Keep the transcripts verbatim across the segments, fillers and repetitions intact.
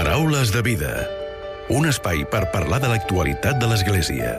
Paraules de vida. Un espai per parlar de l'actualitat de l'Església.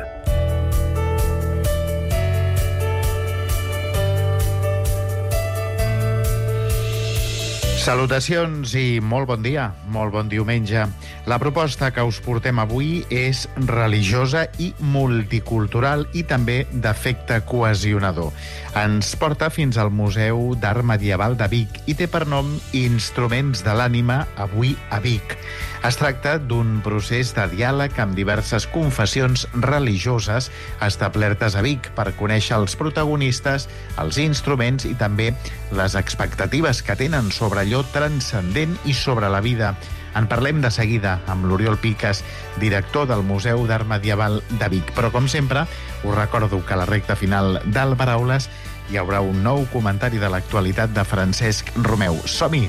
Salutacions i molt bon dia, molt bon diumenge. La proposta que us portem avui és religiosa i multicultural i també d'efecte cohesionador. Ens porta fins al Museu d'Art Medieval de Vic i té per nom Instruments de l'Ànima, avui a Vic. Es tracta d'un procés de diàleg amb diverses confessions religioses establertes a Vic per conèixer els protagonistes, els instruments i també les expectatives que tenen sobre allò transcendent i sobre la vida. En parlem de seguida amb l'Oriol Piques, director del Museu d'Art Medieval de Vic. Però, com sempre, us recordo que a la recta final del Paraules hi haurà un nou comentari de l'actualitat de Francesc Romeu. Som-hi!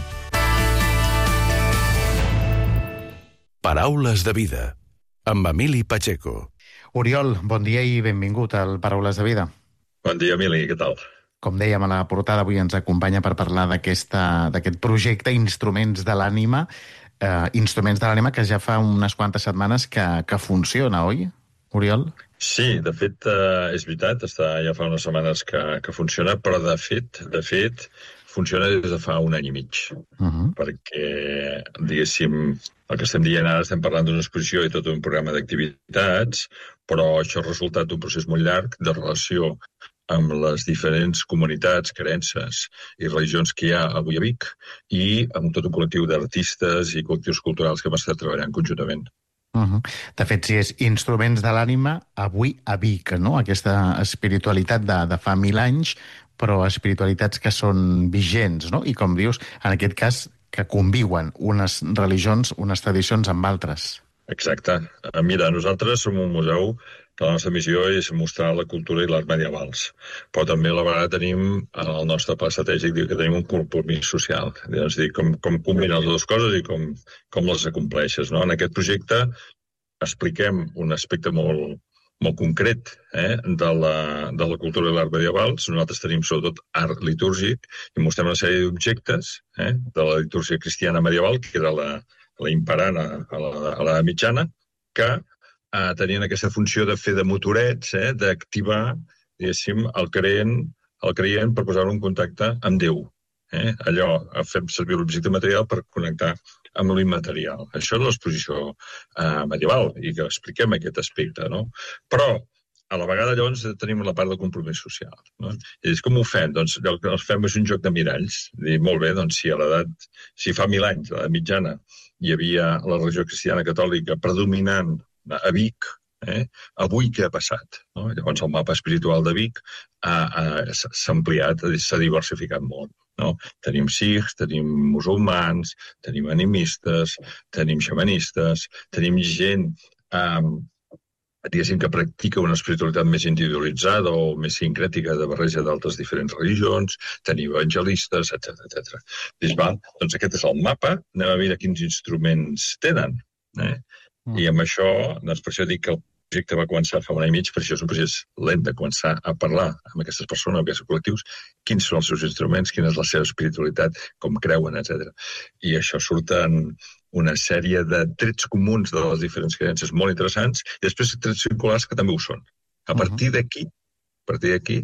Paraules de vida, amb Emili Pacheco. Oriol, bon dia i benvingut al Paraules de vida. Bon dia, Emili, què tal? Com dèiem a la portada, avui ens acompanya per parlar d'aquesta, d'aquest projecte Instruments de l'Ànima, eh, Instruments de l'Ànima que ja fa unes quantes setmanes que, que funciona, oi, Oriol? Sí, de fet, eh, és veritat, està, ja fa unes setmanes que, que funciona, però de fet, de fet, funciona des de fa un any i mig. Uh-huh. Perquè, diguéssim, el que estem dient ara, estem parlant d'una exposició i tot un programa d'activitats, però això és resultat d'un procés molt llarg de relació amb les diferents comunitats, creences i religions que hi ha avui a Vic i amb tot un col·lectiu d'artistes i col·lectius culturals que hem estat treballant conjuntament. Uh-huh. De fet, si és Instruments de l'Ànima, avui a Vic, no? Aquesta espiritualitat de, de fa mil anys, però espiritualitats que són vigents, no? I com dius, en aquest cas, que conviuen unes religions, unes tradicions amb altres. Exacte. Mira, nosaltres som un museu que la nostra missió és mostrar la cultura i l'art medievals, però també a la vegada tenim, el nostre pla estratègic diu que tenim un compromís social, és a dir, com, com combinar les dues coses i com, com les acompleixes, no? En aquest projecte expliquem un aspecte molt, molt concret eh, de, la, de la cultura i l'art medievals. Nosaltres tenim sobretot art litúrgic i mostrem una sèrie d'objectes eh, de la litúrgia cristiana medieval, que era la, la imperant a la, a la mitjana, que eh, tenien aquesta funció de fer de motorets, eh, d'activar, diguéssim, el creient, el creient per posar-lo en contacte amb Déu. Eh? Allò, fem servir l'objecte material per connectar amb l'immaterial. Això és l'exposició eh, medieval i que expliquem aquest aspecte, no? Però, a la vegada, llavors, tenim la part del compromís social. No? I és com ho fem? Doncs el que fem és un joc de miralls. Dir, molt bé, doncs si a l'edat, si fa mil anys, a l'edat mitjana, hi havia la religió cristiana catòlica predominant a Vic, eh? Avui què ha passat? No? Llavors el mapa espiritual de Vic ha, ha, s'ha ampliat, s'ha diversificat molt. No? Tenim sikhs, tenim musulmans, tenim animistes, tenim xamanistes, tenim gent eh, diguéssim que practica una espiritualitat més individualitzada o més sincrètica de barreja d'altres diferents religions, tenim evangelistes, etcètera etcètera. Dius, va, doncs aquest és el mapa, anem a veure quins instruments tenen. Eh? Mm. I amb això, doncs per això dic que el projecte va començar fa un any i mig, per això és un procés lent de començar a parlar amb aquestes persones, amb aquests col·lectius, quins són els seus instruments, quina és la seva espiritualitat, com creuen, etcètera. I això surten una sèrie de trets comuns de les diferents creences molt interessants i després trets circulars que també ho són. A partir d'aquí, a partir d'aquí,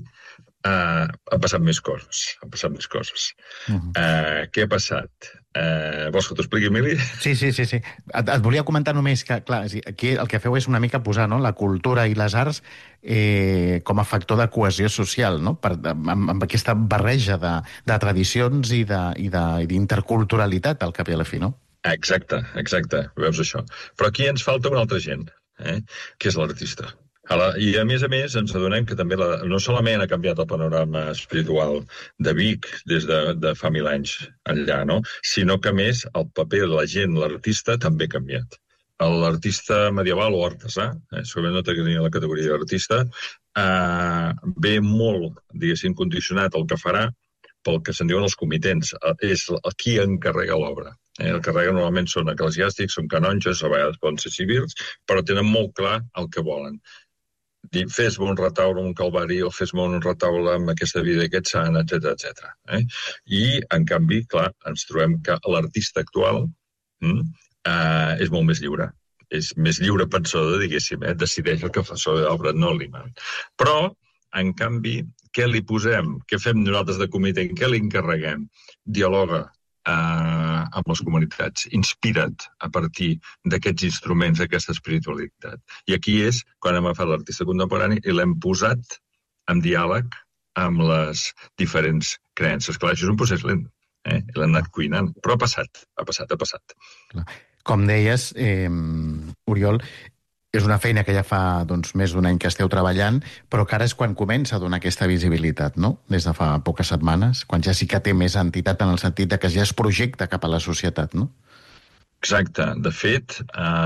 Uh, han passat més coses. Han passat més coses. Uh-huh. Uh, què ha passat? Uh, vols que t'ho expliqui, Emili? Sí, sí, sí. sí. Et, et volia comentar només que, clar, aquí el que feu és una mica posar no, la cultura i les arts eh, com a factor de cohesió social, no? Per, amb, amb aquesta barreja de, de tradicions i d'interculturalitat, al cap i a la fi, no? Exacte, exacte. Veus això. Però aquí ens falta una altra gent, eh? Que és l'artista. I, a més a més, ens adonem que també la, no solament ha canviat el panorama espiritual de Vic des de, de fa mil anys enllà, no? Sinó que, a més, el paper de la gent, l'artista, també ha canviat. L'artista medieval o artesà, eh, sobretot no tenia la categoria d'artista, eh, ve molt, diguéssim, condicionat el que farà pel que se'n diuen els comitents. És qui encarrega l'obra. Eh, el que encarrega normalment són eclesiàstics, són canonges, a vegades poden ser civils, però tenen molt clar el que volen. Dir, fes-me un retaule, un calvari, o fes-me un retaule amb aquesta vida i aquest sant, etcètera etcètera. Eh? I, en canvi, clar, ens trobem que l'artista actual hm, eh, és molt més lliure. És més lliure pensador, diguéssim, eh? Decideix el que fa sobre l'obra, no l'imant. Però, en canvi, què li posem? Què fem nosaltres de comitè? En què li encarreguem? Dialoga eh, amb les comunitats, inspira't a partir d'aquests instruments, d'aquesta espiritualitat. I aquí és quan hem agafat l'artista contemporani i l'hem posat en diàleg amb les diferents creences. Clar, això és un procés lent, eh? L'hem anat cuinant, però ha passat, ha passat, ha passat. Clar. Com deies, eh, Oriol, és una feina que ja fa doncs, més d'un any que esteu treballant, però que ara és quan comença a donar aquesta visibilitat, no? Des de fa poques setmanes, quan ja sí que té més entitat en el sentit de que ja es projecta cap a la societat, no? Exacte. De fet,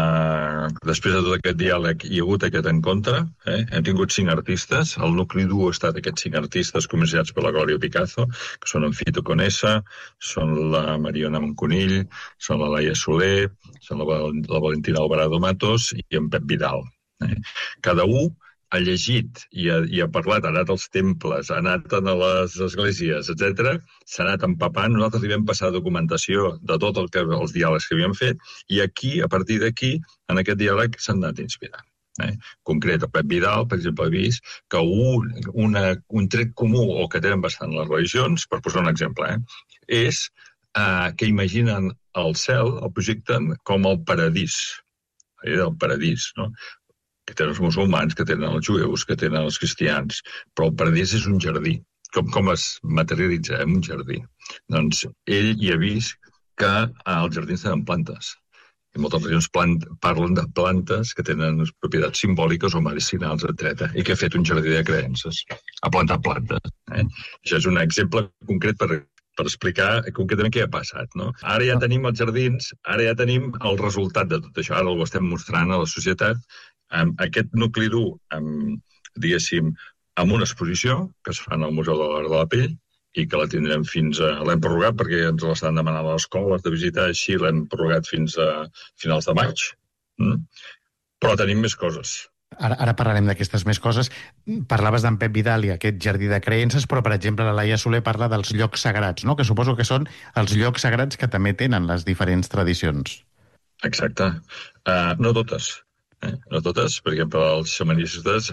eh, després de tot aquest diàleg hi ha hagut aquest encontre. Eh? Hem tingut cinc artistes. El nucli dur ha estat aquests cinc artistes comissariats per la Glòria Picazo, que són en Fito Conesa, són la Mariona Monconill, són la Laia Soler, són la, la Valentina Alvarado Matos i en Pep Vidal. Eh? Cada un ha llegit i ha, i ha parlat, ha anat als temples, ha anat a les esglésies, etcètera, s'ha anat empapant. Nosaltres li vam passar documentació de tot el que, els diàlegs que havíem fet, i aquí, a partir d'aquí, en aquest diàleg s'han anat inspirant. Eh? Concret, el Pep Vidal, per exemple, ha vist que un, una, un tret comú, o que tenen bastant les religions, per posar un exemple, eh? és eh, que imaginen el cel, el projecten com el paradís, eh? el paradís, no? Que tenen els musulmans, que tenen els jueus, que tenen els cristians, però el paradís és un jardí. Com, com es materialitza en un jardí? Doncs ell hi ha vist que els jardins tenen plantes. I moltes regions plant, parlen de plantes que tenen propietats simbòliques o medicinals, etcètera, i que ha fet un jardí de creences. Ha plantat plantes. Eh? Això és un exemple concret per, per explicar concretament què ha passat. No? Ara ja tenim els jardins, ara ja tenim el resultat de tot això. Ara ho estem mostrant a la societat. Amb aquest nucli dur, amb, diguéssim, amb una exposició que es fa al Museu de l'Art de la Pell i que la tindrem fins a... L'hem prorrogat perquè ens l'estan demanant a les escoles de visitar, així l'hem prorrogat fins a finals de maig. Mm? Però tenim més coses. Ara, ara parlarem d'aquestes més coses. Parlaves d'en Pep Vidal i aquest jardí de creences, però, per exemple, la Laia Soler parla dels llocs sagrats, no? Que suposo que són els llocs sagrats que també tenen les diferents tradicions. Exacte. Uh, no totes. Eh? No totes, per exemple, els xamanistes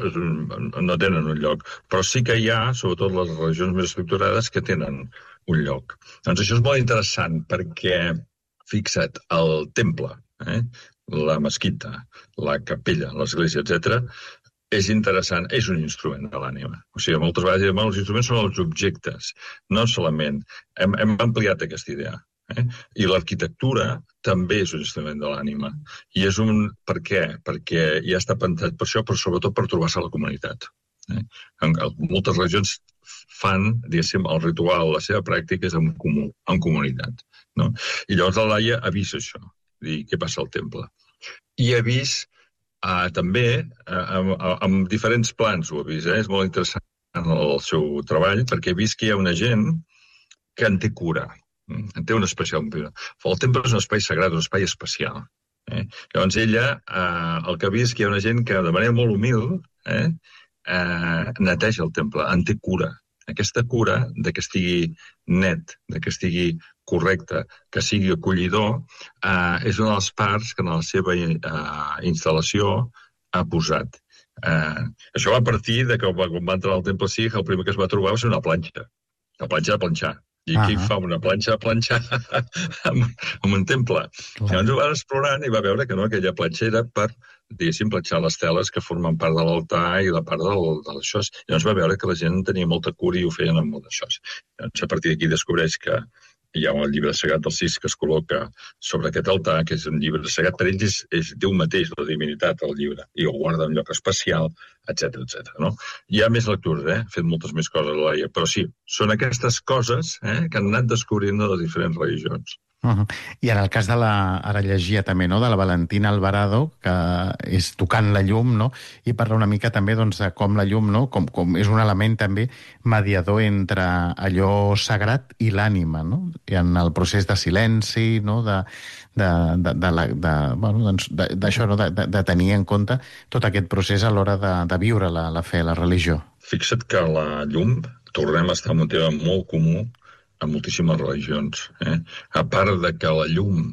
no tenen un lloc, però sí que hi ha, sobretot les religions més estructurades, que tenen un lloc. Doncs això és molt interessant perquè, fixa't, el temple, eh? La mesquita, la capella, l'església, etcètera, és interessant, és un instrument de l'ànima. O sigui, moltes vegades diem, els instruments són els objectes, no solament. Hem, hem ampliat aquesta idea. Eh? I l'arquitectura també és un instrument de l'ànima. I és un... Per què? Perquè ja està pensat per això, però sobretot per trobar-se a la comunitat. Eh? En, en moltes regions fan, diguéssim, el ritual, la seva pràctica és en comú, en comunitat. No? I llavors la Laia ha vist això, dir què passa al temple. I ha vist eh, també, eh, amb, amb diferents plans, ho ha vist, eh? És molt interessant el seu treball, perquè ha vist que hi ha una gent que en té cura. En té un especial. El temple és un espai sagrat, un espai especial. Eh? Llavors ella, eh, el que ha vist que hi ha una gent que de manera molt humil eh, eh, neteja el temple, en té cura. Aquesta cura de que estigui net, de que estigui correcte, que sigui acollidor, eh, és una de les parts que en la seva eh, instal·lació ha posat. Eh, això va partir de que quan va entrar al temple Sikh, el primer que es va trobar va ser una planxa. La planxa de planxar. I aquí uh -huh. fa una planxa a planxar en, en un temple. Clar. Llavors ho va explorant i va veure que no, aquella planxa era per, diguéssim, planxar les teles que formen part de l'altar i la part del, de això. Llavors va veure que la gent tenia molta cura i ho feien amb molt d'això. Llavors a partir d'aquí descobreix que hi ha un llibre sagrat del Sis que es col·loca sobre aquest altar, que és un llibre sagrat. Per ells és, és Déu mateix, la divinitat, el llibre, i ho guarda en un lloc especial, etcètera, etcètera. No? Hi ha més lectures, eh? Ha fet moltes més coses, la Laia, però sí, són aquestes coses eh, que han anat descobrint de les diferents religions. Uh-huh. I en el cas de la... Ara llegia també, no?, de la Valentina Alvarado, que és tocant la llum, no?, i parla una mica també doncs, de com la llum, no?, com, com és un element també mediador entre allò sagrat i l'ànima, no?, i en el procés de silenci, no?, de, de, de, de, de, de, bueno, doncs, d'això, no?, de, de, de tenir en compte tot aquest procés a l'hora de, de viure la, la fe, la religió. Fixa't que la llum, tornem a estar en un tema molt comú, a moltíssimes religions. Eh? A part de que la llum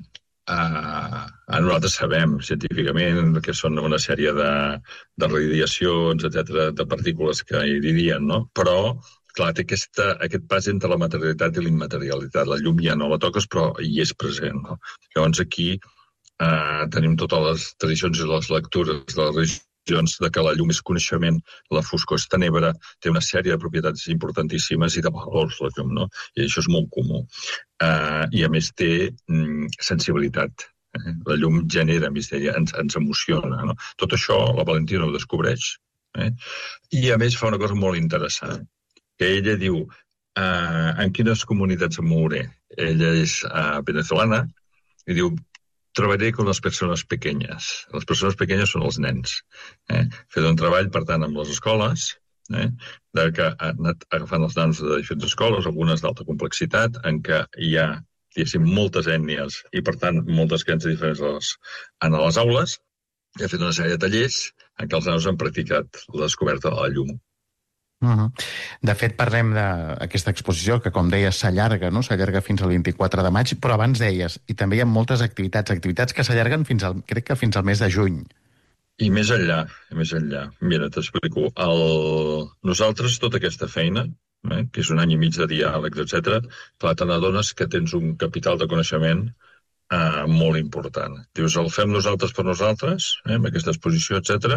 Uh, nosaltres sabem científicament que són una sèrie de, de radiacions, etcètera, de partícules que iridien, no? Però, clar, té aquesta, aquest pas entre la materialitat i l'immaterialitat. La llum ja no la toques, però hi és present, no? Llavors aquí uh, tenim totes les tradicions i les lectures de les religions de que la llum és coneixement, la foscor és tenebra, té una sèrie de propietats importantíssimes i de valors, la llum, no? I això és molt comú. Uh, I a més té mm, sensibilitat. Eh? La llum genera misteri, ens, ens emociona, no? Tot això la Valentina ho descobreix, eh? I a més fa una cosa molt interessant, que ella diu uh, en quines comunitats em mouré. Ella és uh, venezolana i diu treballaré con les persones pequeñas. Les persones pequeñes són els nens. Eh? Fet un treball, per tant, amb les escoles, eh? de que ha anat agafant els nanos de diferents escoles, algunes d'alta complexitat, en què hi ha, diguéssim, moltes ètnies i, per tant, moltes creences diferents a les, en les aules, i ha fet una sèrie de tallers en què els nanos han practicat la descoberta de la llum. Uh-huh. De fet, parlem d'aquesta exposició que, com deies, s'allarga, no? S'allarga fins al vint-i-quatre de maig, però abans deies, i també hi ha moltes activitats, activitats que s'allarguen fins al, crec que fins al mes de juny. I més enllà, més enllà. Mira, t'explico. El... Nosaltres, tota aquesta feina, eh, que és un any i mig de diàlegs, etcètera, clar, te n'adones que tens un capital de coneixement eh, molt important. Dius, el fem nosaltres per nosaltres, eh, amb aquesta exposició, etcètera,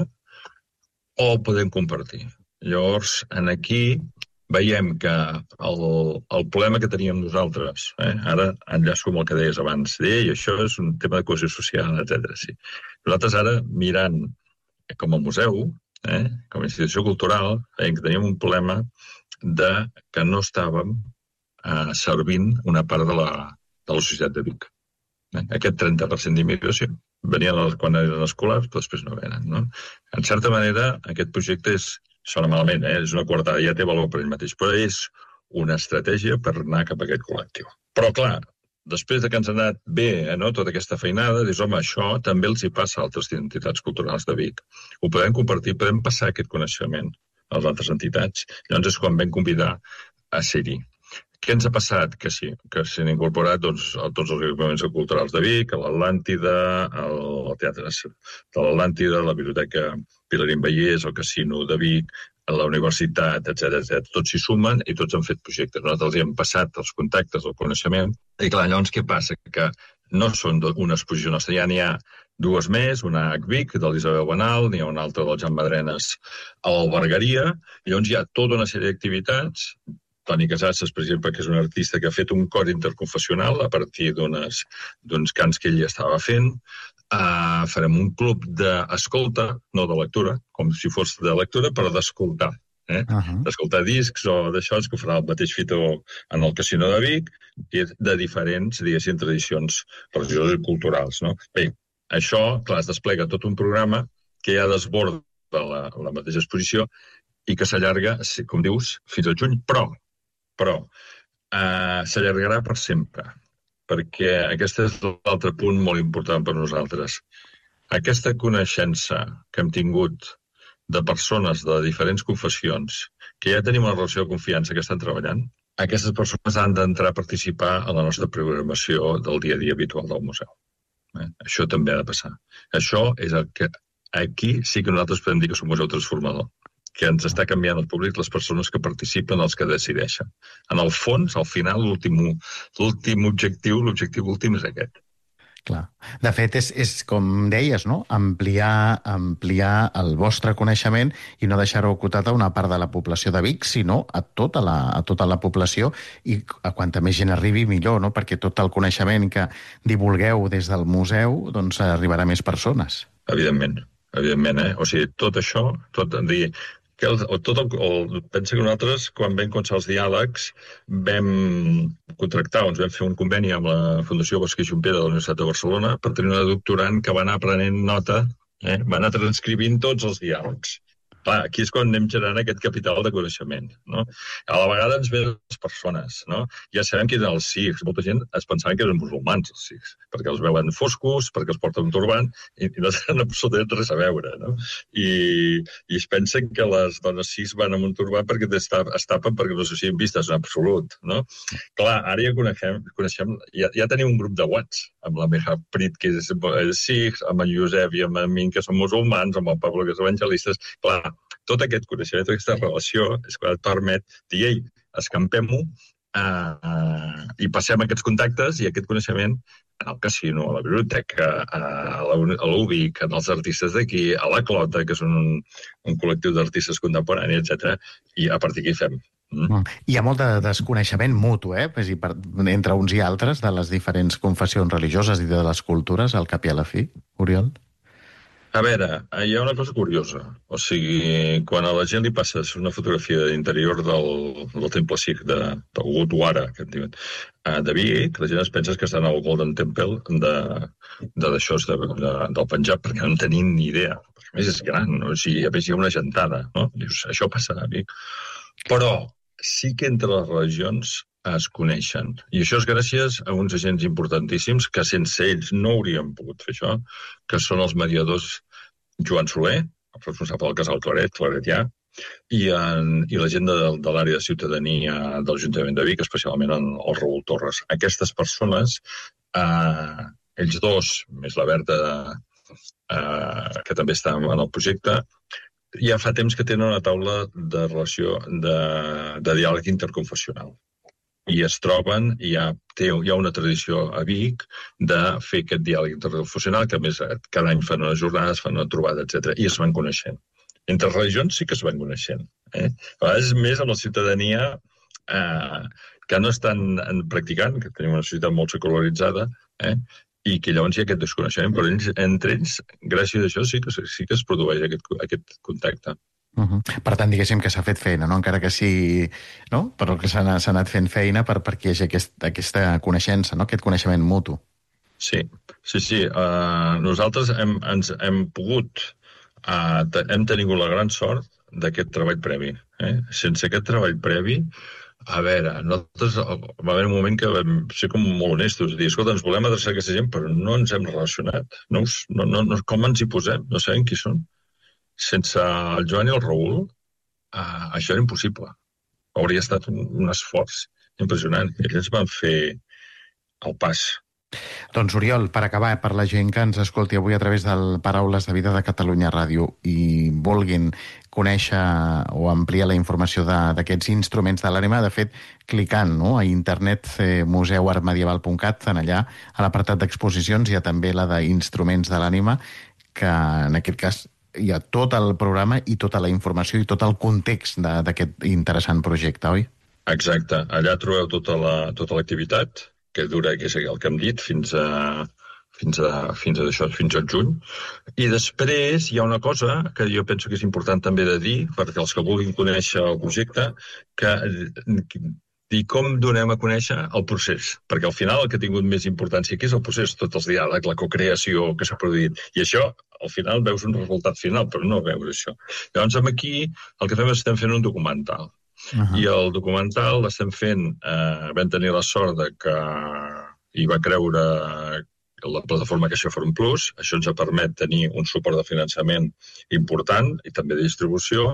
o el podem compartir. Llavors, en aquí veiem que el, el problema que teníem nosaltres, eh, ara enllaço amb el que deies abans, i això és un tema de cohesió social, etcètera. Sí. Nosaltres ara, mirant com a museu, eh, com a institució cultural, veiem que teníem un problema de que no estàvem eh, servint una part de la, de la societat de Vic. Eh? Aquest trenta per cent d'immigració venien quan eren escolars, però després no venen. No? En certa manera, aquest projecte és sona malament, eh? És una quartada, ja té valor per ell mateix, però és una estratègia per anar cap a aquest col·lectiu. Però, clar, després de que ens ha anat bé, eh, no? Tota aquesta feinada, dius, home, això també els hi passa a altres entitats culturals de Vic. Ho podem compartir, podem passar aquest coneixement a les altres entitats. Llavors és quan vam convidar a ser-hi. Què ens ha passat? Que sí, que s'han incorporat doncs, a tots els equipaments culturals de Vic, a l'Atlàntida, al Teatre de l'Atlàntida, a la Biblioteca Pilarín Vallès, al Casino de Vic, a la universitat, etcètera, etcètera. Tots s'hi sumen i tots han fet projectes. Nosaltres hi hem passat els contactes, el coneixement. I clar, llavors què passa? Que no són una exposició nostra, ja n'hi ha dues més, una a Vic, de l'Isabel Benal, n'hi ha una altra del Jan Madrenes a l'Albergaria, i llavors hi ha tota una sèrie d'activitats. Toni Casasses, per exemple, que és un artista que ha fet un cor interconfessional a partir d'uns cants que ell ja estava fent. Uh, farem un club d'escolta, no de lectura, com si fos de lectura, però d'escoltar. Eh? Uh-huh. D'escoltar discs o d'això, que ho farà el mateix Fito en el Casino de Vic, i de diferents, diguéssim, tradicions religioses i culturals. No? Bé, això, clar, es desplega tot un programa que ja desborda la, la mateixa exposició i que s'allarga, com dius, fins al juny, però però eh, s'allargarà per sempre, perquè aquest és l'altre punt molt important per nosaltres. Aquesta coneixença que hem tingut de persones de diferents confessions, que ja tenim una relació de confiança que estan treballant, aquestes persones han d'entrar a participar a la nostra programació del dia a dia habitual del museu. Eh? Això també ha de passar. Això és el que aquí sí que nosaltres podem dir que som un museu transformador, que ens està canviant el públic, les persones que participen, els que decideixen. En el fons, al final, l'últim objectiu, l'objectiu últim és aquest. Clar. De fet, és, és com deies, no? Ampliar, ampliar el vostre coneixement i no deixar-ho acotat a una part de la població de Vic, sinó a tota la, a tota la població, i a quanta més gent arribi, millor, no? Perquè tot el coneixement que divulgueu des del museu doncs arribarà a més persones. Evidentment, evidentment, eh? O sigui, tot això, tot, dir, que el, tot el, el, pensa que nosaltres, quan vam començar els diàlegs, vam contractar, ens vam fer un conveni amb la Fundació Bosquer i Jumpera de la Universitat de Barcelona per tenir una doctorant que va anar prenent nota, eh? Va anar transcrivint tots els diàlegs. clar, aquí és quan anem generant aquest capital de coneixement, no? A la vegada ens ven les persones, no? Ja sabem que eren els sikhs. Molta gent es pensaven que eren musulmans, els sikhs, perquè els veuen foscos, perquè els porten un turbant, i, i no tenen absolutament res a veure, no? I, i es pensen que les dones sikhs van amb un turbant perquè es tapen perquè no se siguin vistes en absolut, no? Clar, ara ja coneixem, coneixem ja, ja tenim un grup de WhatsApp, amb la Meha Prit, que és, és sikh, amb en Josep i amb en Min, que són musulmans, amb el Pablo, que és evangelistes. Clar, tot aquest coneixement, tota aquesta relació, és que et permet dir, ei, escampem-ho uh, uh, i passem aquests contactes i aquest coneixement en el casino, a la biblioteca, a l'U B I C, en els artistes d'aquí, a la Clota, que són un, un col·lectiu d'artistes contemporanis, etcètera. I a partir d'aquí fem. Mm. Hi ha molt de desconeixement mutu, eh? Per, entre uns i altres, de les diferents confessions religioses i de les cultures, al cap i a la fi, Oriol? A veure, hi ha una cosa curiosa. O sigui, quan a la gent li passes una fotografia d'interior del, del temple sikh, de, del Gurdwara, que en diuen, de Vic, la gent es pensa que estan al Golden Temple de, de, d'això, de, de, del Punjab, perquè no en tenim ni idea. Perquè a més és gran, no? O sigui, a més hi ha una gentada, no? Dius, això passa a Vic. Però sí que entre les religions es coneixen. I això és gràcies a uns agents importantíssims que sense ells no haurien pogut fer això, que són els mediadors Joan Soler, el responsable del casal Claret, Claretià, i, en, i la gent de, de l'àrea de ciutadania de l'Ajuntament de Vic, especialment en el Raül Torres. Aquestes persones, eh, ells dos, més la Berta, eh, que també està en el projecte, ja fa temps que tenen una taula de relació de, de diàleg interconfessional. I es troben, i hi ha, té, hi ha una tradició a Vic de fer aquest diàleg interconfessional, que a més cada any fan unes jornades, fan una trobada, etcètera, i es van coneixent. Entre religions sí que es van coneixent. Eh? A vegades més amb la ciutadania eh, que no estan practicant, que tenim una societat molt secularitzada, eh? I que llavors hi ha aquest desconeixement, però ells, entre ells, gràcies a això, sí que, sí que es produeix aquest, aquest contacte. Uh-huh. Per tant, diguéssim que s'ha fet feina, no? Encara que sí, no? Però que s'ha anat fent feina per, perquè hi hagi aquest, aquesta coneixença, no? Aquest coneixement mutu. Sí, sí, sí. Uh, nosaltres hem, ens hem pogut, uh, hem tingut la gran sort d'aquest treball previ. Eh? Sense aquest treball previ, a veure, nosaltres va haver un moment que vam ser com molt honestos, dir, escolta, ens volem adreçar a aquesta gent, però no ens hem relacionat. No, no, no, com ens hi posem? No sabem qui són. Sense el Joan i el Raül, eh, això era impossible. Hauria estat un, un esforç impressionant. Ells van fer el pas. Doncs, Oriol, per acabar, per la gent que ens escolti avui a través del Paraules de Vida de Catalunya Ràdio i vulguin conèixer o ampliar la informació d'aquests instruments de l'ànima, de fet, clicant, no?, a internet eh, museu art medieval punt cat, en allà, a l'apartat d'exposicions, hi ha també la d'instruments de l'ànima, que en aquest cas hi ha tot el programa i tota la informació i tot el context d'aquest interessant projecte, oi? Exacte. Allà trobeu tota la, tota l'activitat, que dura, que és el que hem dit, fins a, fins a, fins a, això, fins al juny. I després hi ha una cosa que jo penso que és important també de dir, perquè els que vulguin conèixer el projecte, que dir com donem a conèixer el procés. Perquè al final el que ha tingut més importància aquí és el procés, tots els diàlegs, la cocreació que s'ha produït. I això, al final, veus un resultat final, però no veus això. Llavors, aquí el que fem és estem fent un documental. Uh-huh. I el documental l'estem fent, eh, vam tenir la sort de que hi va creure la plataforma CaixaForum Plus, això ens permet tenir un suport de finançament important i també de distribució,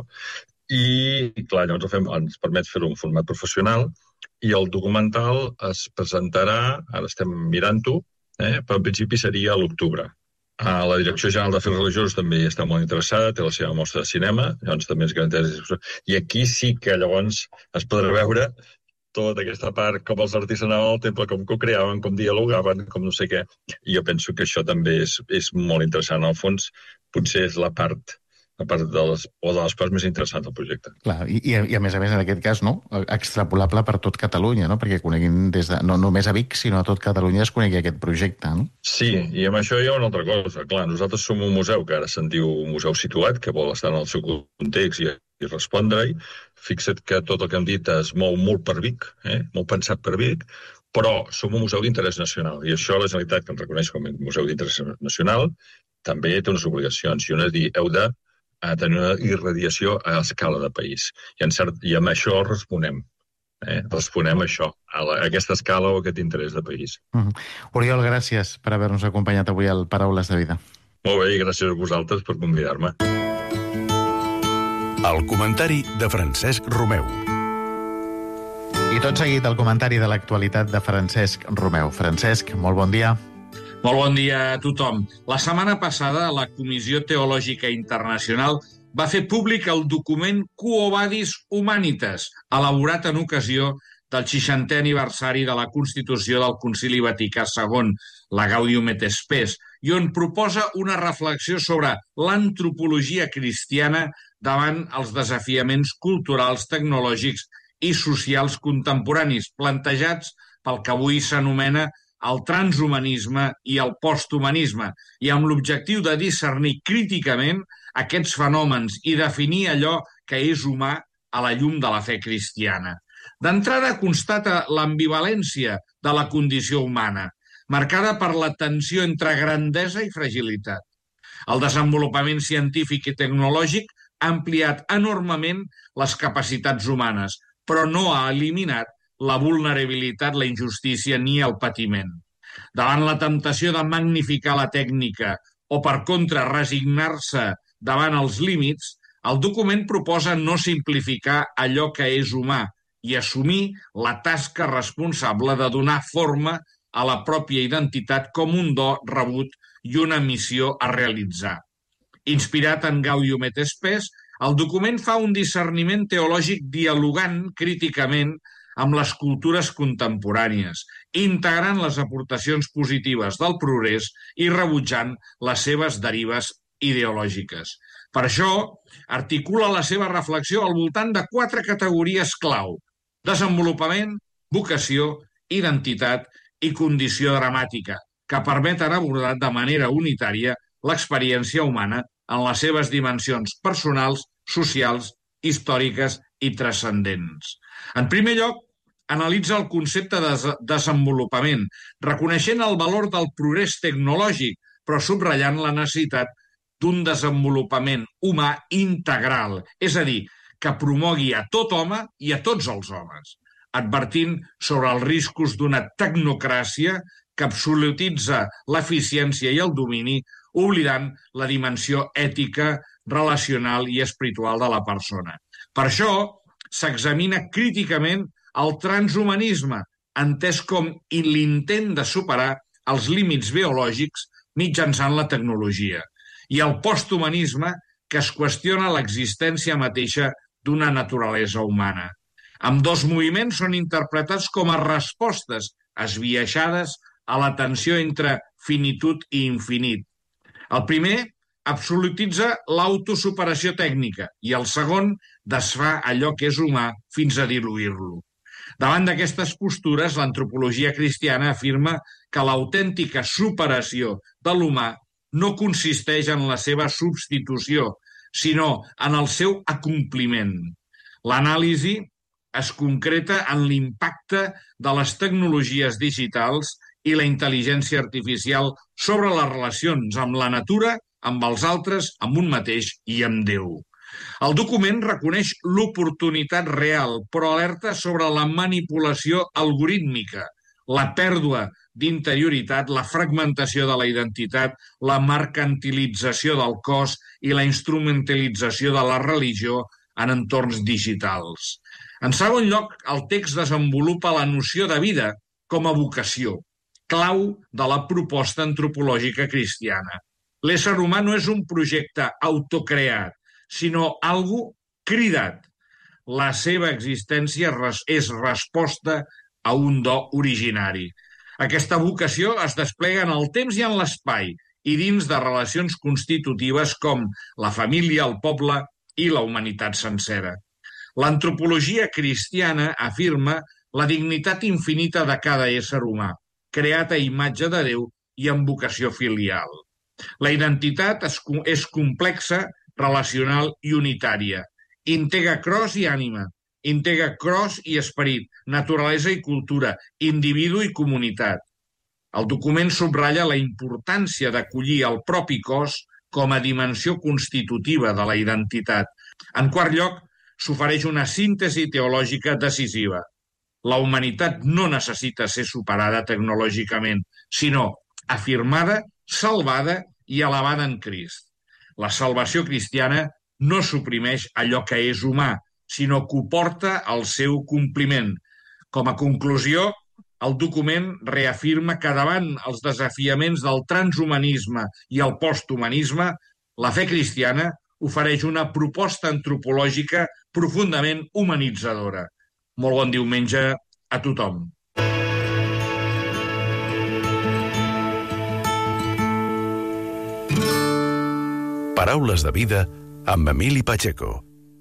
i clar, llavors fem, ens permet fer-ho en format professional, i el documental es presentarà, ara estem mirant-ho, eh, però en principi seria a l'octubre. A la Direcció General d'Afers Religiosos també hi està molt interessada, té la seva mostra de cinema, llavors també es garanteix. I aquí sí que llavors es podrà veure tota aquesta part, com els artistes anaven al temple, com co-creaven, com dialogaven, com no sé què. I jo penso que això també és, és molt interessant. Al fons, potser és la part a part de les, o de les parts més interessants del projecte. Clar, i, i a més a més, en aquest cas, no, extrapolable per tot Catalunya, no? Perquè coneguin des de, no només a Vic, sinó a tot Catalunya es conegui aquest projecte, no? Sí, i amb això hi ha una altra cosa. Clar, nosaltres som un museu que ara se'n diu museu situat, que vol estar en el seu context i, i respondre-hi. Fixa't que tot el que hem dit es mou molt per Vic, eh? Molt pensat per Vic, però som un museu d'interès nacional, i això la Generalitat, que ens reconeix com a museu d'interès nacional, també té unes obligacions, i una és dir, heu de a tenir una irradiació a escala de país. I, en cert, i amb això responem. Eh? Responem a això, a, la, a aquesta escala o aquest interès de país. Mm. Oriol, gràcies per haver-nos acompanyat avui al Paraules de Vida. Molt bé, i gràcies a vosaltres per convidar-me. El comentari de Francesc Romeu. I tot seguit el comentari de l'actualitat de Francesc Romeu. Francesc, molt bon dia. Molt bon dia a tothom. La setmana passada, la Comissió Teològica Internacional va fer públic el document Quo Vadis Humanitas, elaborat en ocasió del seixantè aniversari de la Constitució del Concili Vaticà segon, la Gaudium et Spes, i on proposa una reflexió sobre l'antropologia cristiana davant els desafiaments culturals, tecnològics i socials contemporanis, plantejats pel que avui s'anomena el transhumanisme i el posthumanisme, i amb l'objectiu de discernir críticament aquests fenòmens i definir allò que és humà a la llum de la fe cristiana. D'entrada constata l'ambivalència de la condició humana, marcada per la tensió entre grandesa i fragilitat. El desenvolupament científic i tecnològic ha ampliat enormement les capacitats humanes, però no ha eliminat la vulnerabilitat, la injustícia ni el patiment. Davant la temptació de magnificar la tècnica o, per contra, resignar-se davant els límits, el document proposa no simplificar allò que és humà i assumir la tasca responsable de donar forma a la pròpia identitat com un do rebut i una missió a realitzar. Inspirat en Gaudium et Spes, el document fa un discerniment teològic dialogant críticament amb les cultures contemporànies, integrant les aportacions positives del progrés i rebutjant les seves derives ideològiques. Per això, articula la seva reflexió al voltant de quatre categories clau: desenvolupament, vocació, identitat i condició dramàtica, que permeten abordar de manera unitària l'experiència humana en les seves dimensions personals, socials, històriques i transcendents. En primer lloc, analitza el concepte de desenvolupament, reconeixent el valor del progrés tecnològic, però subratllant la necessitat d'un desenvolupament humà integral, és a dir, que promogui a tot home i a tots els homes, advertint sobre els riscos d'una tecnocràcia que absolutitza l'eficiència i el domini, oblidant la dimensió ètica, relacional i espiritual de la persona. Per això, s'examina críticament el transhumanisme, entès com l'intent de superar els límits biològics mitjançant la tecnologia, i el posthumanisme, que es qüestiona l'existència mateixa d'una naturalesa humana. Ambdós moviments són interpretats com a respostes esbiaixades a la tensió entre finitud i infinit. El primer absolutitza l'autosuperació tècnica i el segon desfà allò que és humà fins a diluir-lo. Davant d'aquestes postures, l'antropologia cristiana afirma que l'autèntica superació de l'humà no consisteix en la seva substitució, sinó en el seu acompliment. L'anàlisi es concreta en l'impacte de les tecnologies digitals i la intel·ligència artificial sobre les relacions amb la natura, amb els altres, amb un mateix i amb Déu. El document reconeix l'oportunitat real, però alerta sobre la manipulació algorítmica, la pèrdua d'interioritat, la fragmentació de la identitat, la mercantilització del cos i la instrumentalització de la religió en entorns digitals. En segon lloc, el text desenvolupa la noció de vida com a vocació, clau de la proposta antropològica cristiana. L'ésser humà no és un projecte autocreat, sinó algo cridat. La seva existència és resposta a un do originari. Aquesta vocació es desplega en el temps i en l'espai i dins de relacions constitutives com la família, el poble i la humanitat sencera. L'antropologia cristiana afirma la dignitat infinita de cada ésser humà, creat a imatge de Déu i amb vocació filial. La identitat és complexa, relacional i unitària. Integra cos i ànima, integra cos i esperit, naturalesa i cultura, individu i comunitat. El document subratlla la importància d'acollir el propi cos com a dimensió constitutiva de la identitat. En quart lloc, s'ofereix una síntesi teològica decisiva. La humanitat no necessita ser superada tecnològicament, sinó afirmada, salvada i elevada en Crist. La salvació cristiana no suprimeix allò que és humà, sinó que ho porta al seu compliment. Com a conclusió, el document reafirma que davant els desafiaments del transhumanisme i el posthumanisme, la fe cristiana ofereix una proposta antropològica profundament humanitzadora. Molt bon diumenge a tothom. Paraules de vida amb Emili Pacheco.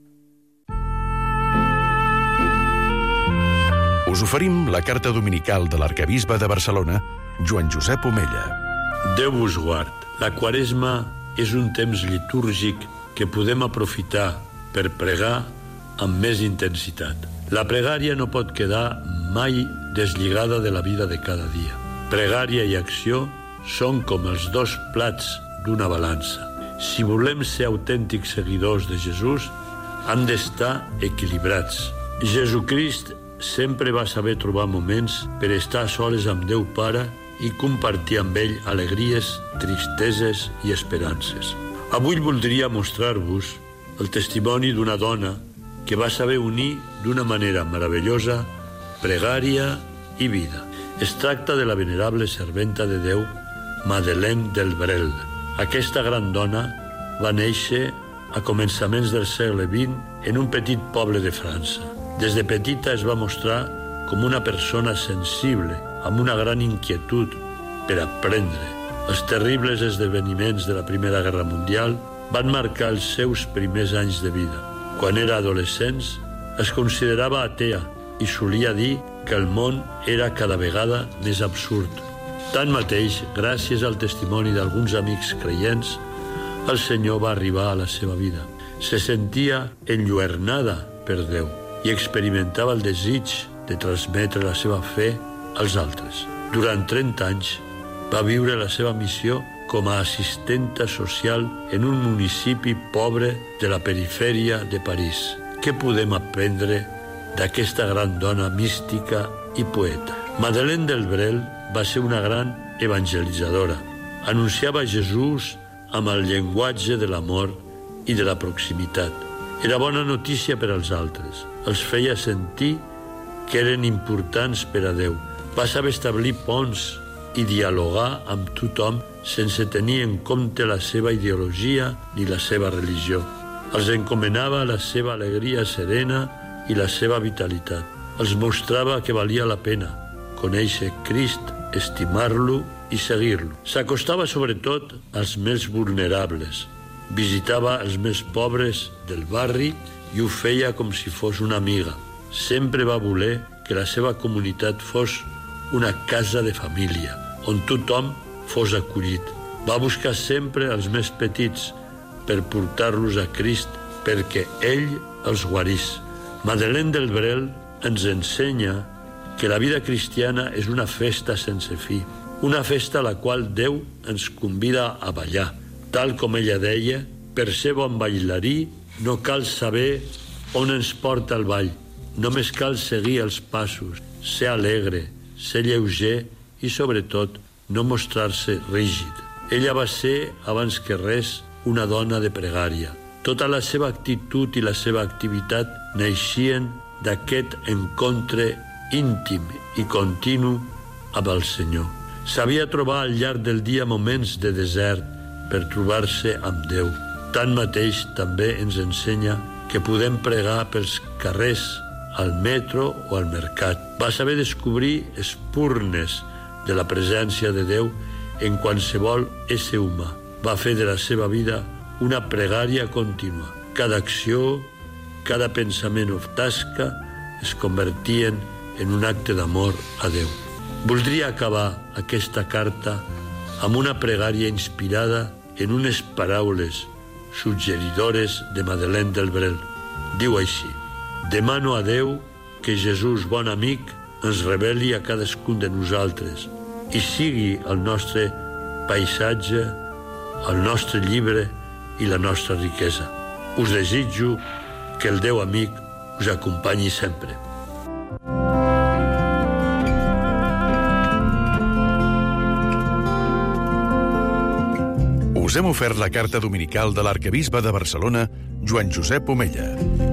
Us oferim la carta dominical de l'arquebisbe de Barcelona, Joan Josep Omella. Déu vos guard. La Quaresma és un temps litúrgic que podem aprofitar per pregar amb més intensitat. La pregària no pot quedar mai deslligada de la vida de cada dia. Pregària i acció són com els dos plats d'una balança. Si volem ser autèntics seguidors de Jesús, han d'estar equilibrats. Jesucrist sempre va saber trobar moments per estar soles amb Déu Pare i compartir amb ell alegries, tristeses i esperances. Avui voldria mostrar-vos el testimoni d'una dona que va saber unir d'una manera meravellosa pregària i vida. Es tracta de la venerable serventa de Déu, Madeleine Delbrel. Aquesta gran dona va néixer a començaments del segle vint en un petit poble de França. Des de petita es va mostrar com una persona sensible, amb una gran inquietud per aprendre. Els terribles esdeveniments de la Primera Guerra Mundial van marcar els seus primers anys de vida. Quan era adolescent, es considerava atea i solia dir que el món era cada vegada més absurd. Tanmateix, gràcies al testimoni d'alguns amics creients, el Senyor va arribar a la seva vida. Se sentia enlluernada per Déu i experimentava el desig de transmetre la seva fe als altres. Durant trenta anys va viure la seva missió com a assistenta social en un municipi pobre de la perifèria de París. Què podem aprendre d'aquesta gran dona mística i poeta? Madeleine Delbrel va ser una gran evangelitzadora. Anunciava Jesús amb el llenguatge de l'amor i de la proximitat. Era bona notícia per als altres. Els feia sentir que eren importants per a Déu. Va saber establir ponts i dialogar amb tothom sense tenir en compte la seva ideologia ni la seva religió. Els encomanava la seva alegria serena i la seva vitalitat. Els mostrava que valia la pena conèixer Crist, estimar-lo i seguir-lo. S'acostava sobretot als més vulnerables. Visitava els més pobres del barri i ho feia com si fos una amiga. Sempre va voler que la seva comunitat fos una casa de família, on tothom fos acollit. Va buscar sempre els més petits per portar-los a Crist perquè ell els guarís. Madeleine Delbrel ens ensenya que la vida cristiana és una festa sense fi, una festa a la qual Déu ens convida a ballar. Tal com ella deia, per ser bon ballarí no cal saber on ens porta el ball, només cal seguir els passos, ser alegre, ser lleuger i, sobretot, no mostrar-se rígid. Ella va ser, abans que res, una dona de pregària. Tota la seva actitud i la seva activitat naixien d'aquest encontre íntim i continu amb el Senyor. Sabia trobar al llarg del dia moments de desert per trobar-se amb Déu. Tanmateix també ens ensenya que podem pregar pels carrers, al metro o al mercat. Va saber descobrir espurnes de la presència de Déu en qualsevol ésser humà. Va fer de la seva vida una pregària contínua. Cada acció, cada pensament o tasca es convertien en un acte d'amor a Déu. Voldria acabar aquesta carta amb una pregària inspirada en unes paraules suggeridores de Madeleine Delbrel. Diu així: demano a Déu que Jesús, bon amic, ens reveli a cadascun de nosaltres i sigui el nostre paisatge el nostre llibre i la nostra riquesa. Us desitjo que el Déu amic us acompanyi sempre. Us hem ofert la carta dominical de l'arquebisbe de Barcelona, Joan Josep Omella.